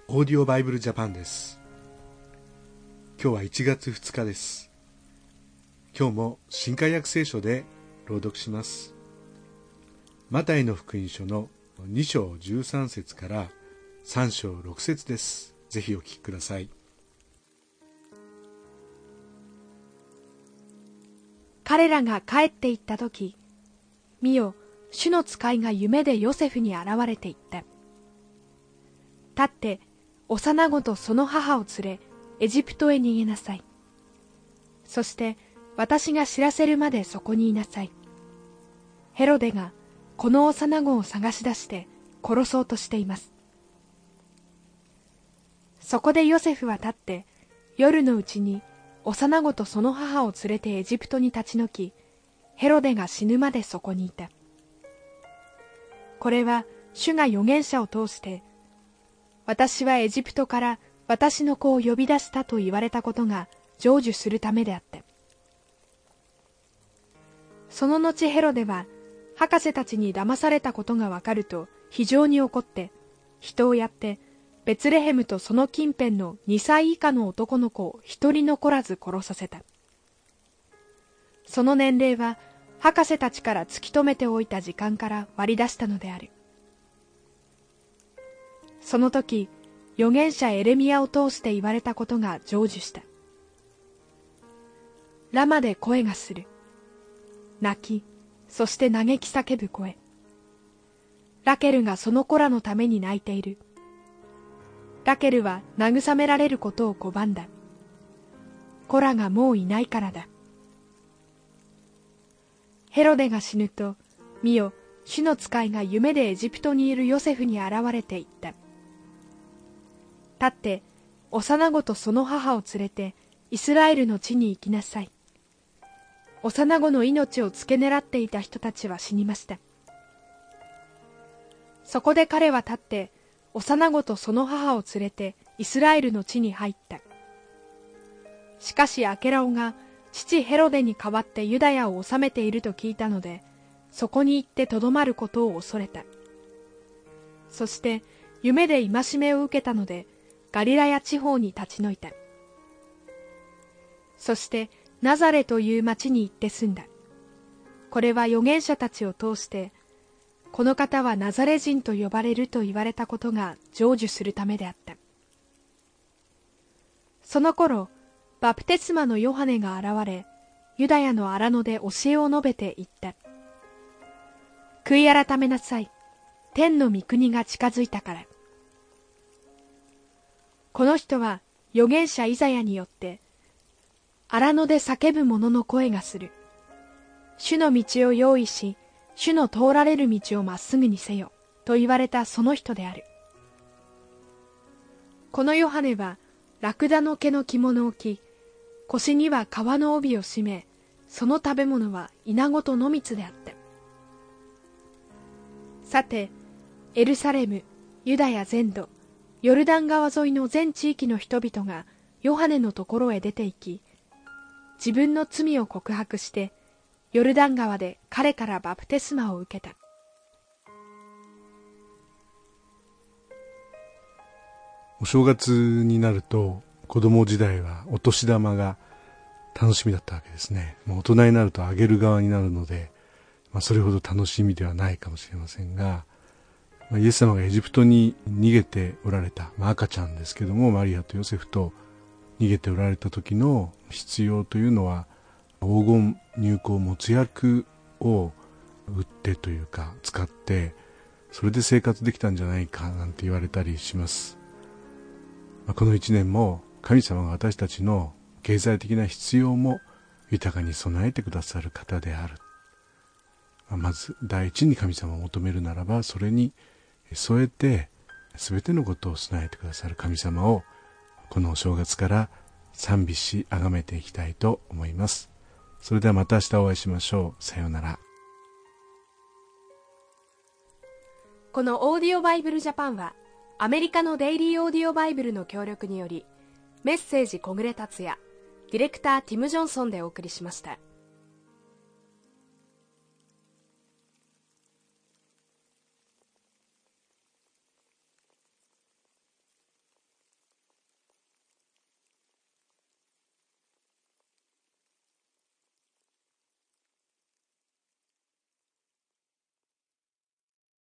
オーディオバイブルジャパンです。今日は1月2日です。今日も新海約聖書で朗読します。マタイの福音書の2章13節から3章6節です。ぜひお聞きください。 彼らが帰って行ったとき、見よ、主の使いが夢でヨセフに現れていった。立って、幼子とその母を連れ、エジプトへ逃げなさい。そして、私が知らせるまでそこにいなさい。ヘロデが、この幼子を探し出して殺そうとしています。そこでヨセフは立って、夜のうちに幼子とその母を連れてエジプトに立ち退き、ヘロデが死ぬまでそこにいた。これは主が預言者を通して、私はエジプトから私の子を呼び出したと言われたことが成就するためであった。その後ヘロデは博士たちに騙されたことがわかると非常に怒って、人をやってベツレヘムとその近辺の2歳以下の男の子を一人残らず殺させた。その年齢は博士たちから突き止めておいた時間から割り出したのである。その時、預言者エレミヤを通して言われたことが成就した。ラマで声がする。泣き、そして嘆き叫ぶ声。ラケルがその子らのために泣いている。ラケルは慰められることを拒んだ。子らがもういないからだ。ヘロデが死ぬと、見よ、主の使いが夢でエジプトにいるヨセフに現れていった。立って、幼子とその母を連れて、イスラエルの地に行きなさい。幼子の命を付け狙っていた人たちは死にました。そこで彼は立って、幼子とその母を連れて、イスラエルの地に入った。しかしアケラオが、父ヘロデに代わってユダヤを治めていると聞いたので、そこに行ってとどまることを恐れた。そして、夢で戒めを受けたので、ガリラヤ地方に立ち退いた。そしてナザレという町に行って住んだ。これは預言者たちを通して、この方はナザレ人と呼ばれると言われたことが成就するためであった。その頃、バプテスマのヨハネが現れ、ユダヤの荒野で教えを述べて言った。悔い改めなさい。天の御国が近づいたから。この人は預言者イザヤによって、荒野で叫ぶ者の声がする。主の道を用意し、主の通られる道をまっすぐにせよ、と言われたその人である。このヨハネは、ラクダの毛の着物を着、腰には革の帯を締め、その食べ物はイナゴと野蜜であった。さて、エルサレム、ユダヤ全土、ヨルダン川沿いの全地域の人々がヨハネのところへ出て行き、自分の罪を告白して、ヨルダン川で彼からバプテスマを受けた。 お正月になると、子供時代はお年玉が楽しみだったわけですね。もう大人になるとあげる側になるので、それほど楽しみではないかもしれませんが、イエス様がエジプトに逃げておられた、赤ちゃんですけども、マリアとヨセフと逃げておられた時の必要というのは、黄金入香没薬を売ってというか使って、それで生活できたんじゃないかなんて言われたりします。この一年も神様が私たちの経済的な必要も豊かに備えてくださる方である。まず第一に神様を求めるならば、それに添えて全てのことを備えてくださる神様をこのお正月から賛美し崇めていきたいと思います。それではまた明日お会いしましょう。さようなら。 このオーディオバイブルジャパンはアメリカのデイリーオーディオバイブルの協力により、メッセージ小暮達也、ディレクターティム・ジョンソンでお送りしました。